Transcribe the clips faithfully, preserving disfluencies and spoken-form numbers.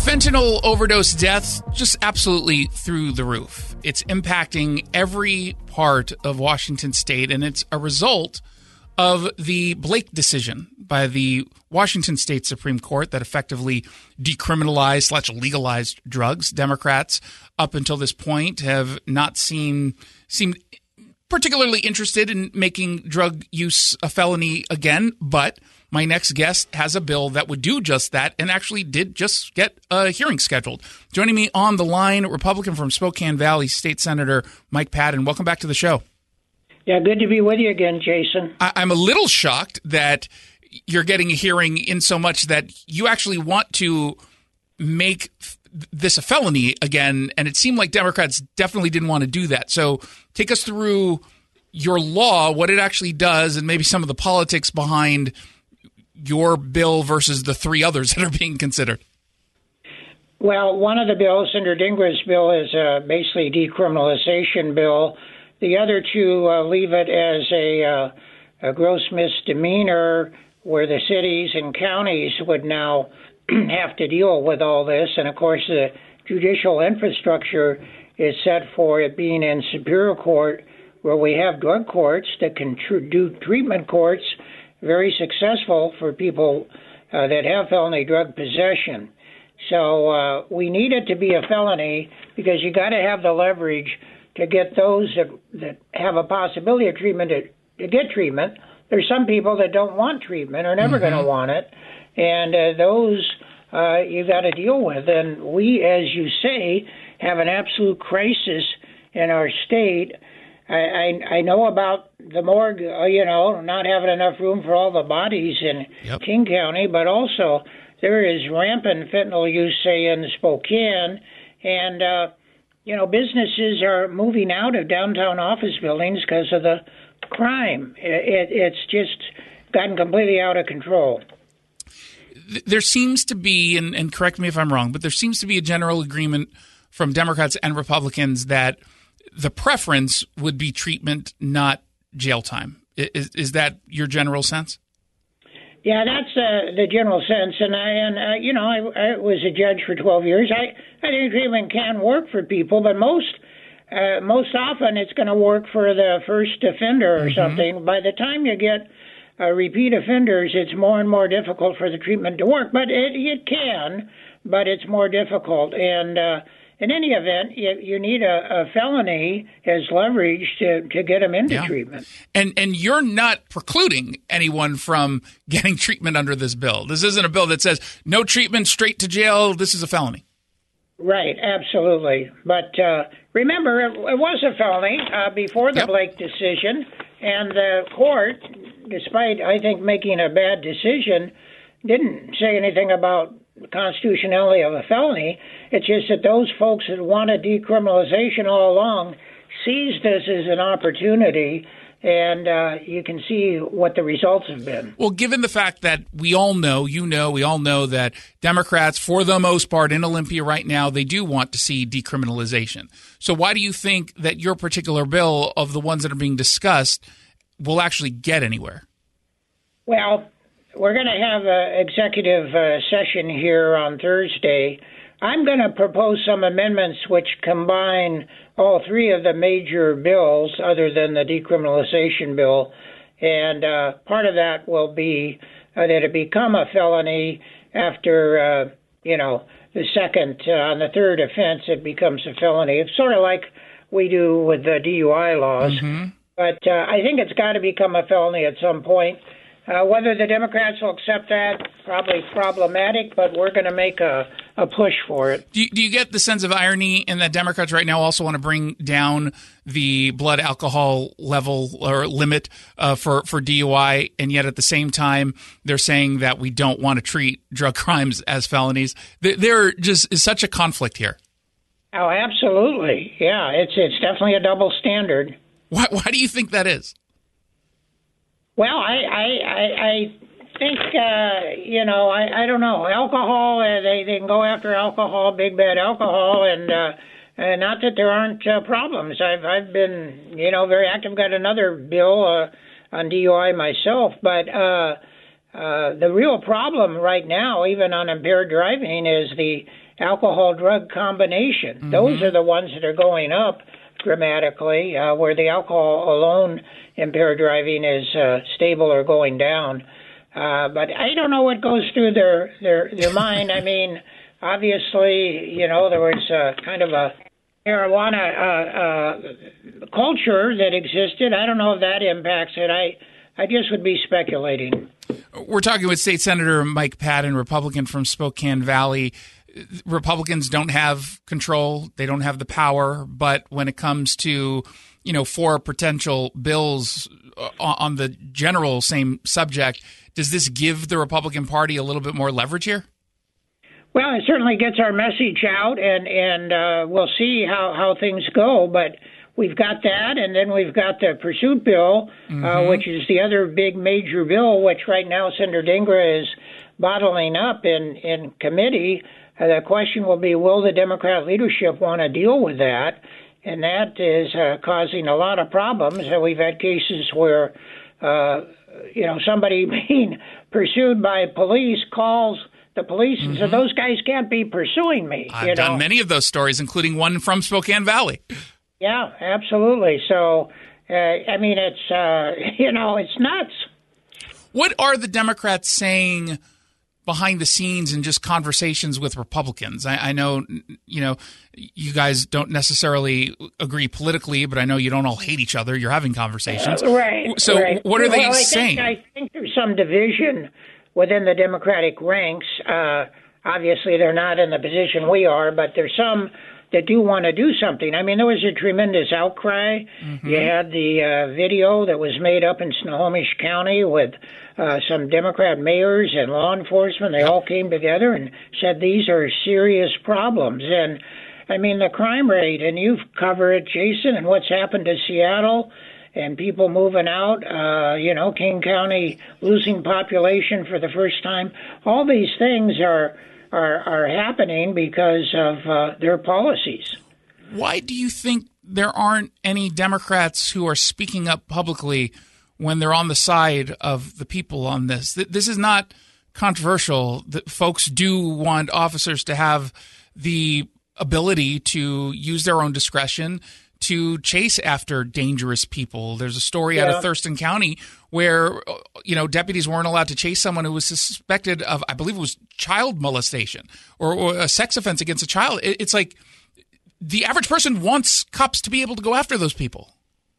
Fentanyl overdose deaths just absolutely through the roof. It's impacting every part of Washington state, and it's a result of the Blake decision by the Washington State Supreme Court that effectively decriminalized slash legalized drugs. Democrats, up until this point, have not seen seemed particularly interested in making drug use a felony again, but my next guest has a bill that would do just that and actually did just get a hearing scheduled. Joining me on the line, Republican from Spokane Valley, State Senator Mike Padden. Welcome back to the show. Yeah, good to be with you again, Jason. I- I'm a little shocked that you're getting a hearing in so much that you actually want to make this a felony again, and it seemed like Democrats definitely didn't want to do that. So take us through your law, what it actually does, and maybe some of the politics behind your bill versus the three others that are being considered. Well, one of the bills, Senator Dingre's bill, is uh, basically a decriminalization bill. The other two uh, leave it as a, uh, a gross misdemeanor where the cities and counties would now have to deal with all this. And, of course, the judicial infrastructure is set for it being in Superior Court, where we have drug courts that can tr- do treatment courts, very successful for people uh, that have felony drug possession. So uh, we need it to be a felony because you got to have the leverage to get those that, that have a possibility of treatment to, to get treatment. There's some people that don't want treatment or never mm-hmm. going to want it, and uh, those uh, you got to deal with. And we, as you say, have an absolute crisis in our state. I, I, I know about the morgue, uh, you know, not having enough room for all the bodies in yep. King County, but also there is rampant fentanyl use, say, in Spokane, and, uh, you know, businesses are moving out of downtown office buildings because of the crime. It, it, it's just gotten completely out of control. There seems to be, and, and correct me if I'm wrong, but there seems to be a general agreement from Democrats and Republicans that the preference would be treatment, not jail time. Is, is that your general sense? Yeah, that's uh, the general sense. And, I, and uh, you know, I, I was a judge for twelve years. I, I think treatment can work for people, but most uh, most often it's going to work for the first offender or mm-hmm. something. By the time you get uh, repeat offenders, it's more and more difficult for the treatment to work. But it, it can, but it's more difficult. And uh, in any event, you, you need a, a felony as leverage to, to get them into yeah. treatment. And and you're not precluding anyone from getting treatment under this bill. This isn't a bill that says no treatment, straight to jail. This is a felony. Right, absolutely. But uh, remember, it, it was a felony uh, before the yep. Blake decision, and the court, despite, I think, making a bad decision, didn't say anything about the constitutionality of a felony. It's just that those folks that wanted decriminalization all along seized this as an opportunity, and uh, you can see what the results have been. Well, given the fact that we all know, you know, we all know that Democrats, for the most part in Olympia right now, they do want to see decriminalization. So why do you think that your particular bill, of the ones that are being discussed, will actually get anywhere? Well, we're going to have an executive uh, session here on Thursday. I'm going to propose some amendments which combine all three of the major bills other than the decriminalization bill. And uh, part of that will be uh, that it become a felony after, uh, you know, the second, uh, on the third offense, it becomes a felony. It's sort of like we do with the D U I laws. Mm-hmm. But uh, I think it's got to become a felony at some point. Uh, whether the Democrats will accept that, probably problematic, but we're going to make a, a push for it. Do you, do you get the sense of irony in that Democrats right now also want to bring down the blood alcohol level or limit uh, for, for D U I, and yet at the same time they're saying that we don't want to treat drug crimes as felonies? There, there just is such a conflict here. Oh, absolutely. Yeah, it's it's definitely a double standard. Why, why do you think that is? Well, I I, I, I think, uh, you know, I, I don't know. Alcohol, uh, they, they can go after alcohol, big bad alcohol, and uh, uh, not that there aren't uh, problems. I've I've been, you know, very active. Got another bill uh, on D U I myself, but uh, uh, the real problem right now, even on impaired driving, is the alcohol-drug combination. Mm-hmm. Those are the ones that are going up dramatically, uh, where the alcohol alone impaired driving is uh, stable or going down. Uh, but I don't know what goes through their, their, their mind. I mean, obviously, you know, there was uh, kind of a marijuana uh, uh, culture that existed. I don't know if that impacts it. I, I just would be speculating. We're talking with State Senator Mike Padden, Republican from Spokane Valley. Republicans don't have control. They don't have the power. But when it comes to, you know, four potential bills on the general same subject, does this give the Republican Party a little bit more leverage here? Well, it certainly gets our message out, and, and uh, we'll see how, how things go. But we've got that, and then we've got the pursuit bill, mm-hmm. uh, which is the other big major bill, which right now Senator Dingra is bottling up in, in committee. Uh, the question will be, will the Democrat leadership want to deal with that? And that is uh, causing a lot of problems. Uh, we've had cases where, uh, you know, somebody being pursued by police calls the police and mm-hmm. says, those guys can't be pursuing me. I've you done know? many of those stories, including one from Spokane Valley. Yeah, absolutely. So, uh, I mean, it's, uh, you know, it's nuts. What are the Democrats saying behind the scenes and just conversations with Republicans? I, I know, you know, you guys don't necessarily agree politically, but I know you don't all hate each other. You're having conversations. Uh, right. So right. what are they well, I saying? Think, I think there's some division within the Democratic ranks. Uh, obviously, they're not in the position we are, but there's some that do want to do something. I mean, there was a tremendous outcry. Mm-hmm. You had the uh, video that was made up in Snohomish County with uh, some Democrat mayors and law enforcement. They all came together and said these are serious problems. And, I mean, the crime rate, and you've covered it, Jason, and what's happened to Seattle and people moving out, uh, you know, King County losing population for the first time. All these things are Are, are happening because of uh, their policies. Why do you think there aren't any Democrats who are speaking up publicly when they're on the side of the people on this? This is not controversial. Folks do want officers to have the ability to use their own discretion to chase after dangerous people. There's a story yeah. out of Thurston County where, you know, deputies weren't allowed to chase someone who was suspected of, I believe it was child molestation or, or a sex offense against a child. It, it's like the average person wants cops to be able to go after those people.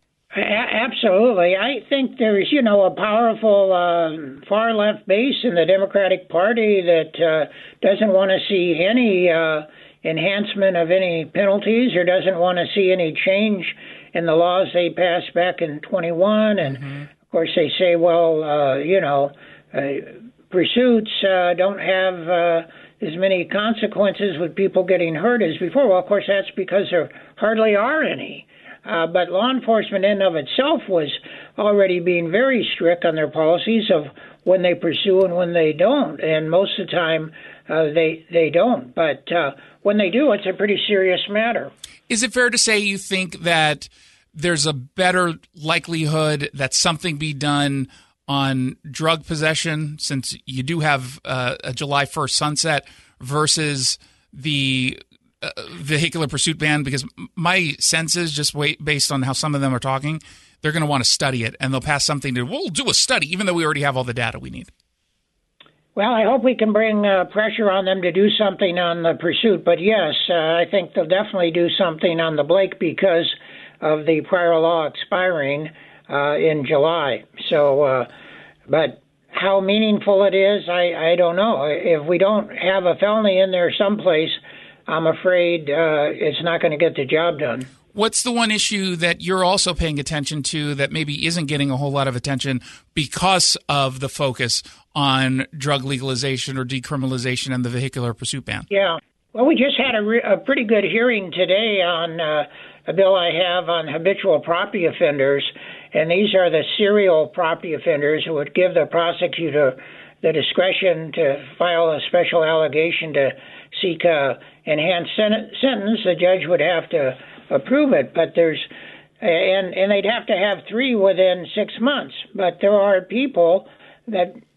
A- absolutely. I think there's, you know, a powerful uh, far left base in the Democratic Party that uh, doesn't want to see any uh, enhancement of any penalties or doesn't want to see any change in the laws they passed back in twenty-one. And, mm-hmm. of course, they say, well, uh, you know, uh, pursuits uh, don't have uh, as many consequences with people getting hurt as before. Well, of course, that's because there hardly are any. Uh, but law enforcement in and of itself was already being very strict on their policies of when they pursue and when they don't. And most of the time, uh, they they don't. But uh, when they do, it's a pretty serious matter. Is it fair to say you think that there's a better likelihood that something be done on drug possession, since you do have uh, a July first sunset, versus the uh, vehicular pursuit ban? Because my sense is, just wait, based on how some of them are talking, they're going to want to study it, and they'll pass something to, we'll do a study, even though we already have all the data we need. Well, I hope we can bring uh, pressure on them to do something on the pursuit. But yes, uh, I think they'll definitely do something on the Blake because of the prior law expiring uh, in July. So, uh, but how meaningful it is, I, I don't know. If we don't have a felony in there someplace, I'm afraid uh, it's not going to get the job done. What's the one issue that you're also paying attention to that maybe isn't getting a whole lot of attention because of the focus on drug legalization or decriminalization and the vehicular pursuit ban? Yeah. Well, we just had a, re- a pretty good hearing today on uh, a bill I have on habitual property offenders, and these are the serial property offenders who would give the prosecutor the discretion to file a special allegation to seek a enhanced sen- sentence. The judge would have to approve it, but there's and and they'd have to have three within six months. But there are people that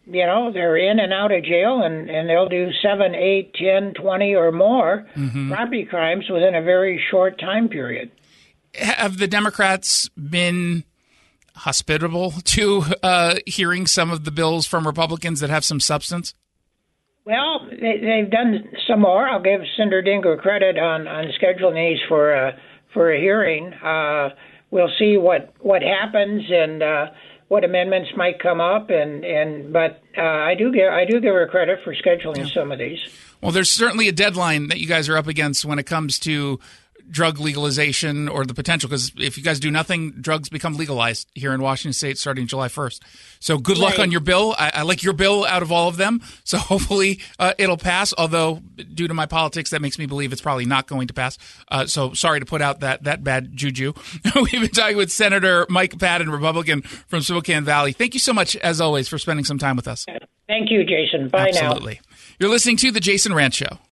you know, they're in and out of jail, and, and they'll do seven, eight, ten, twenty, or more mm-hmm. property crimes within a very short time period. Have the Democrats been hospitable to uh, hearing some of the bills from Republicans that have some substance? Well, they, they've done some more. I'll give Senator Dinger credit on, on scheduling these for a, for a hearing. Uh, we'll see what, what happens and uh, what amendments might come up. And, and but uh, I do give I do give her credit for scheduling yeah. some of these. Well, there's certainly a deadline that you guys are up against when it comes to drug legalization or the potential, because if you guys do nothing, drugs become legalized here in Washington State starting July first. So good luck right. on your bill. I, I like your bill out of all of them. So hopefully uh, it'll pass, although due to my politics, that makes me believe it's probably not going to pass. Uh, so sorry to put out that, that bad juju. We've been talking with Senator Mike Padden, Republican from Spokane Valley. Thank you so much, as always, for spending some time with us. Thank you, Jason. Bye Absolutely. now. You're listening to The Jason Rantz Show.